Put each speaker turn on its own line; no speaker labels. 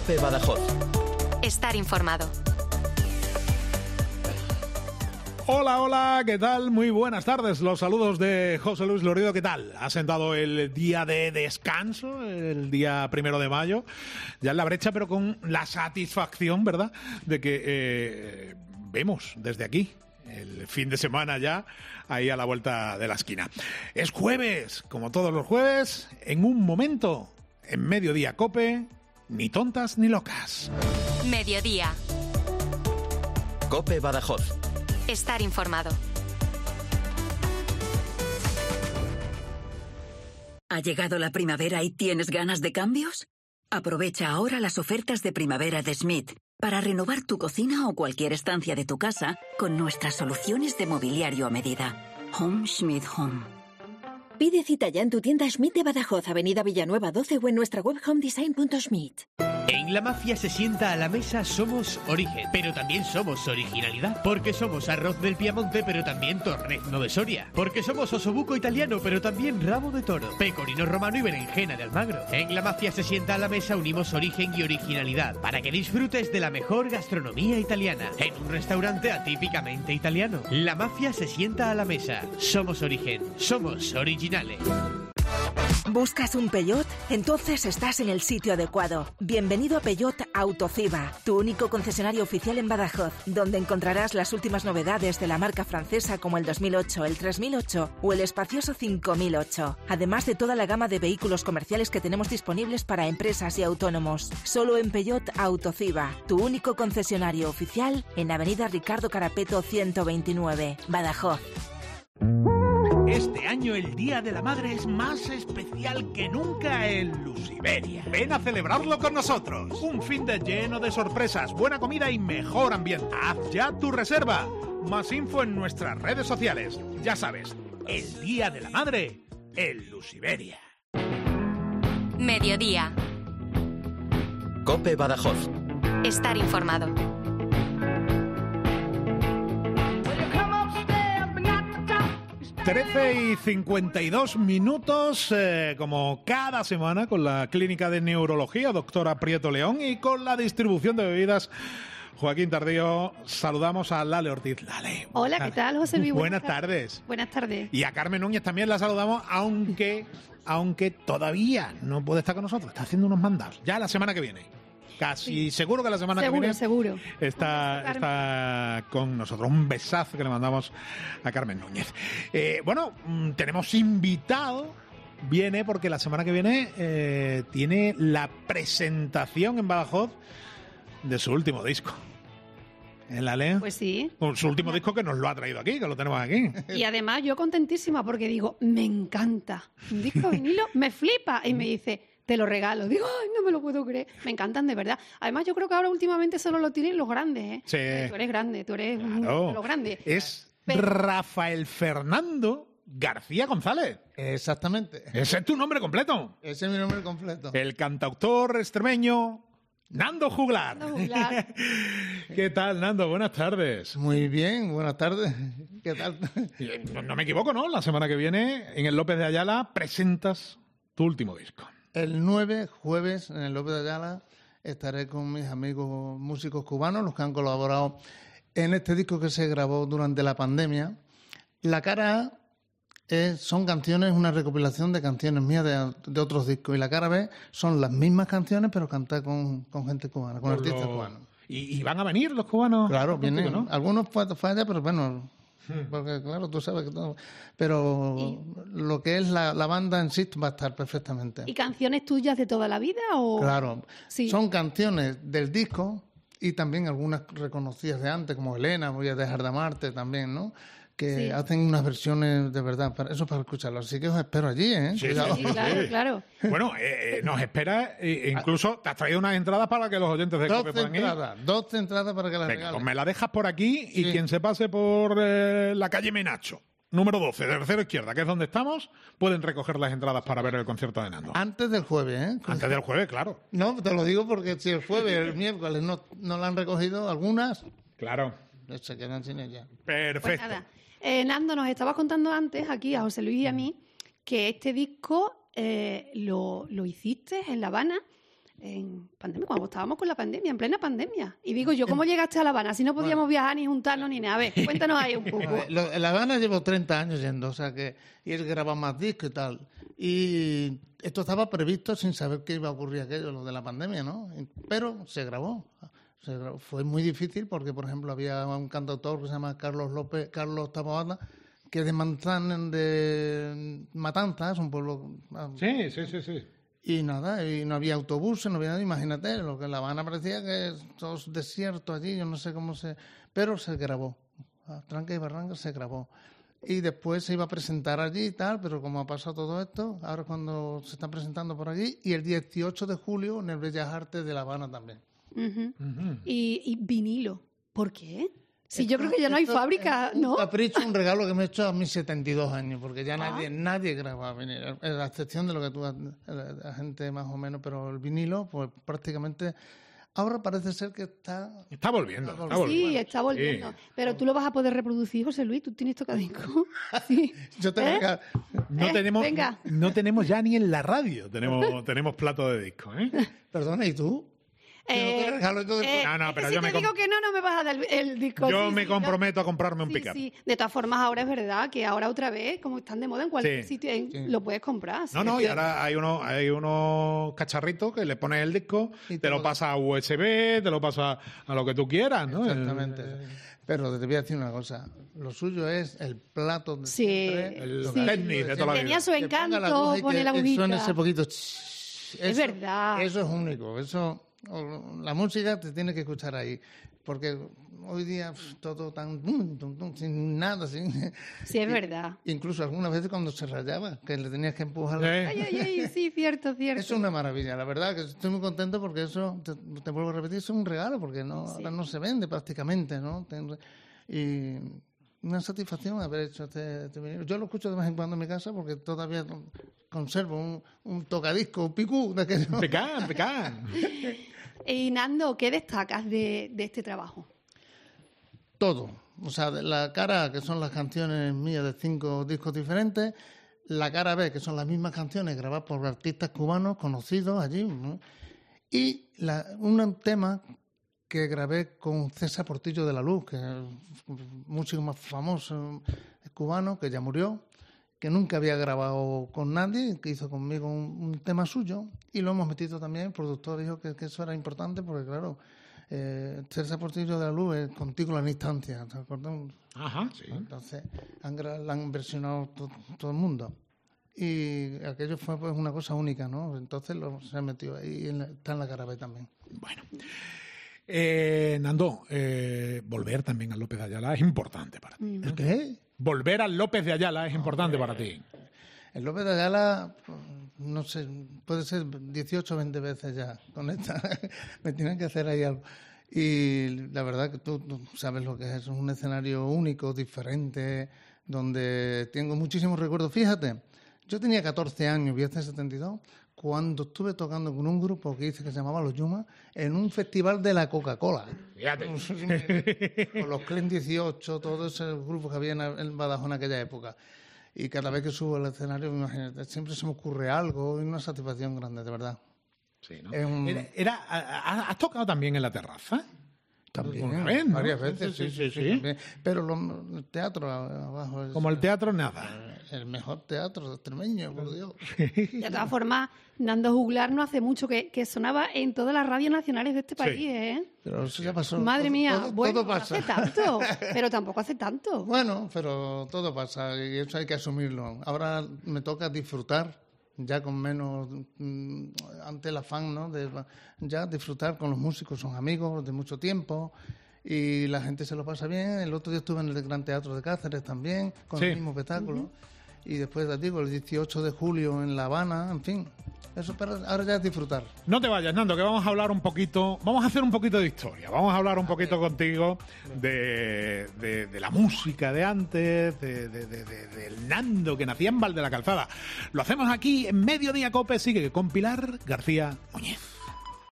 COPE Badajoz.
Estar informado.
Hola, ¿qué tal? Muy buenas tardes. Los saludos de José Luis Lorido. ¿Qué tal? Ha sentado el día de descanso, el día 1 de mayo, ya en la brecha, pero con la satisfacción, ¿verdad?, de que vemos desde aquí el fin de semana ya ahí a la vuelta de la esquina. Es jueves, como todos los jueves, en un momento, en Mediodía COPE, ni tontas ni locas.
Mediodía.
COPE Badajoz.
Estar informado.
¿Ha llegado la primavera y tienes ganas de cambios? Aprovecha ahora las ofertas de primavera de Schmidt para renovar tu cocina o cualquier estancia de tu casa con nuestras soluciones de mobiliario a medida. Home Schmidt Home.
Pide cita ya en tu tienda Schmidt de Badajoz, Avenida Villanueva 12 o en nuestra web homedesign.schmidt.
En La Mafia se sienta a la mesa somos origen, pero también somos originalidad. Porque somos arroz del Piamonte, pero también torrezno de Soria. Porque somos osobuco italiano, pero también rabo de toro, pecorino romano y berenjena de Almagro. En La Mafia se sienta a la mesa unimos origen y originalidad para que disfrutes de la mejor gastronomía italiana en un restaurante atípicamente italiano. La Mafia se sienta a la mesa. Somos origen, somos originales.
¿Buscas un Peugeot? Entonces estás en el sitio adecuado. Bienvenido a Peugeot Autociva, tu único concesionario oficial en Badajoz, donde encontrarás las últimas novedades de la marca francesa como el 2008, el 3008 o el espacioso 5008, además de toda la gama de vehículos comerciales que tenemos disponibles para empresas y autónomos. Solo en Peugeot Autociva, tu único concesionario oficial en Avenida Ricardo Carapeto 129, Badajoz.
Este año el Día de la Madre es más especial que nunca en Lusiberia. Ven a celebrarlo con nosotros. Un fin de lleno de sorpresas, buena comida y mejor ambiente. Haz ya tu reserva. Más info en nuestras redes sociales. Ya sabes, el Día de la Madre en Lusiberia.
Mediodía.
COPE Badajoz.
Estar informado.
13:52, como cada semana, con la Clínica de Neurología, doctora Prieto León, y con la distribución de bebidas, Joaquín Tardío. Saludamos a Lale Ortiz. Lale.
Hola, ¿qué tal, José Luis?
Buenas tardes.
Buenas tardes.
Y a Carmen Núñez también la saludamos, aunque todavía no puede estar con nosotros. Está haciendo unos mandados. Ya la semana que viene. Casi seguro que la semana que viene está con nosotros. Un besazo que le mandamos a Carmen Núñez. Tenemos invitado. Viene porque la semana que viene tiene la presentación en Badajoz de su último disco. ¿En la ley?
Pues sí.
Su último disco, que nos lo ha traído aquí, que lo tenemos aquí.
Y además yo contentísima porque digo, me encanta. Un disco de vinilo, me flipa. Y me dice, te lo regalo. Digo, ay, no me lo puedo creer. Me encantan de verdad. Además yo creo que ahora últimamente solo lo tienen los grandes, ¿eh?
Sí.
Tú eres grande, tú eres
claro.
de los grandes.
Es Rafael Fernando García González.
Exactamente.
Ese es tu nombre completo.
Ese es mi nombre completo.
El cantautor extremeño Nando Juglar. ¿Qué tal, Nando? Buenas tardes.
Muy bien, buenas tardes. ¿Qué tal?
No me equivoco, ¿no? La semana que viene, en el López de Ayala, presentas tu último disco.
El 9, jueves, en el López de Ayala, estaré con mis amigos músicos cubanos, los que han colaborado en este disco que se grabó durante la pandemia. La cara A son canciones, una recopilación de canciones mías de otros discos. Y la cara B son las mismas canciones, pero cantadas con gente cubana, con artistas cubanos.
¿Y van a venir los cubanos?
Claro, vienen,
¿no?
Algunos fallan, pero bueno, porque claro, tú sabes que todo. Pero lo que es la banda en sí va a estar perfectamente.
¿Y canciones tuyas de toda la vida? O...
Claro,
sí. Son
canciones del disco y también algunas reconocidas de antes, como Elena, Voy a dejar de amarte también, ¿no? Que hacen unas versiones de verdad, para escucharlo. Así que os espero allí, ¿eh?
Sí, claro.
Bueno, nos espera, incluso te has traído unas entradas para que los oyentes de COPE puedan ir.
12 entradas para que las regalen.
Pues me las dejas por aquí y quien se pase por la calle Menacho, número 12, de tercera izquierda, que es donde estamos, pueden recoger las entradas para ver el concierto de Nando.
Antes del jueves, ¿eh?
Antes del jueves, claro.
No, te lo digo porque si el jueves, el miércoles no la han recogido algunas,
claro,
se quedan sin ella.
Perfecto.
Pues nada. Nando, nos estabas contando antes, aquí a José Luis y a mí, que este disco lo hiciste en La Habana en pandemia, cuando estábamos con la pandemia, en plena pandemia. Y digo yo, ¿cómo llegaste a La Habana? Si no podíamos viajar ni juntarnos ni nada. A ver, cuéntanos ahí un poco.
En La Habana llevo 30 años yendo, o sea que... Y él graba más discos y tal. Y esto estaba previsto sin saber qué iba a ocurrir aquello, lo de la pandemia, ¿no? Pero se grabó. Fue muy difícil porque, por ejemplo, había un cantautor que se llama Carlos Taboada, que es de Matanzas, un pueblo...
Sí.
Y nada, y no había autobuses, no había nada, imagínate, lo que en La Habana parecía que todo desierto allí, yo no sé cómo se... Pero se grabó, a tranca y barranca se grabó. Y después se iba a presentar allí y tal, pero como ha pasado todo esto, ahora es cuando se están presentando por allí, y el 18 de julio en el Bellas Artes de La Habana también.
Y vinilo, ¿por qué? Sí, yo creo que ya no hay fábrica, ¿no?
Un capricho, un regalo que me he hecho a mis 72 años, porque ya nadie graba vinilo, a excepción de lo que tú, la gente más o menos, pero el vinilo, pues prácticamente... Ahora parece ser que
está volviendo.
Sí, está volviendo. Sí. Pero tú lo vas a poder reproducir, José Luis. ¿Tú tienes tocadisco? Sí.
Yo tengo
no tenemos ya ni en la radio. Tenemos plato de disco, ¿eh?
Perdona, ¿y tú?
Pero
si
yo
te digo que no me vas a dar el disco.
Yo me comprometo a comprarme un pick-up.
Sí. De todas formas, ahora es verdad que ahora otra vez, como están de moda en cualquier sitio, lo puedes comprar.
No, y ahora hay unos cacharritos que le pones el disco, y te lo pasa a USB, te lo pasa a lo que tú quieras, ¿no?
Exactamente. Pero te voy a decir una cosa, lo suyo es el plato de siempre,
el tenis de toda la vida.
Tenía su encanto, pone la agujita.
Suena ese poquito.
Es verdad.
Eso es único, la música te tiene que escuchar ahí, porque hoy día todo tan sin nada, Sí,
es verdad.
Incluso algunas veces cuando se rayaba, que le tenías que empujar.
Sí, cierto.
Eso es una maravilla, la verdad, que estoy muy contento porque eso, te vuelvo a repetir, es un regalo, porque ahora no se vende prácticamente, ¿no? Y una satisfacción haber hecho este vinilo. Yo lo escucho de vez en cuando en mi casa porque todavía conservo un tocadisco, un picú de aquello.
Pecán.
Y Nando, ¿qué destacas de este trabajo?
Todo. O sea, la cara, que son las canciones mías de 5 discos diferentes, la cara B, que son las mismas canciones grabadas por artistas cubanos conocidos allí, ¿no? Y un tema que grabé con César Portillo de la Luz, que es el músico más famoso cubano, que ya murió, que nunca había grabado con nadie, que hizo conmigo un tema suyo, y lo hemos metido también, el productor dijo que eso era importante, porque claro, César Portillo de la Luz es Contigo en la Instancia, ¿te acuerdas?
Ajá, sí.
Entonces, la han versionado todo el mundo. Y aquello fue pues una cosa única, ¿no? Entonces se ha metido ahí, está en la cara B también.
Bueno. Nando, volver también al López de Ayala es importante para ti.
¿El qué?
Volver al López de Ayala es importante para ti.
El López de Ayala, no sé, puede ser 18 o 20 veces ya con esta. Me tienen que hacer ahí algo. Y la verdad que tú sabes lo que es un escenario único, diferente, donde tengo muchísimos recuerdos. Fíjate, yo tenía 14 años, vi este 72, cuando estuve tocando con un grupo que se llamaba Los Yuma en un festival de la Coca-Cola.
Fíjate.
Con los Clen 18, todos esos grupos que había en Badajoz en aquella época. Y cada vez que subo al escenario, imagínate, siempre se me ocurre algo y una satisfacción grande, de verdad.
Sí, ¿no? ¿Has tocado también en la terraza?
También,
vez, ¿no?
Varias veces, sí. También. Pero el teatro abajo es...
Como el teatro, nada.
El mejor teatro extremeño, por Dios.
De todas formas, Nando Juglar no hace mucho que sonaba en todas las radios nacionales de este país, ¿eh?
Pero eso ya pasó.
Madre mía,
todo pasa.
No hace tanto, pero tampoco hace tanto.
Bueno, pero todo pasa y eso hay que asumirlo. Ahora me toca disfrutar, ya con menos, ante el afán, ¿no? Ya disfrutar con los músicos, son amigos de mucho tiempo. Y la gente se lo pasa bien. El otro día estuve en el Gran Teatro de Cáceres también, con el mismo espectáculo. Y después, te digo, el 18 de julio en La Habana, en fin. Eso, pero ahora ya es disfrutar.
No te vayas, Nando, que vamos a hablar un poquito, vamos a hacer un poquito de historia. Vamos a hablar un poquito contigo de la música de antes, del Nando que nacía en Val de la Calzada. Lo hacemos aquí en Mediodía Cope, sigue con Pilar García Muñiz.